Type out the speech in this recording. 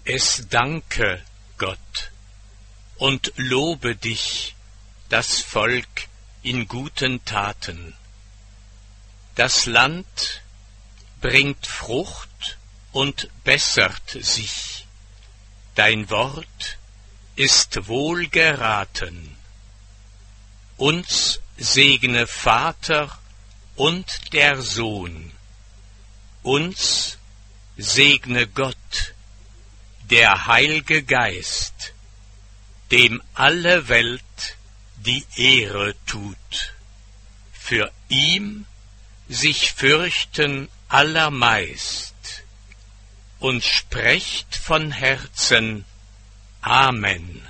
Es danke Gott und lobe dich, das Volk in guten Taten. Das Land bringt Frucht und bessert sich. Dein Wort ist wohlgeraten. Uns segne Vater und der Sohn. Uns segne Gott, der Heilge Geist, dem alle Welt die Ehre tut. Für ihm sich fürchten allermeist und sprecht von Herzen Amen.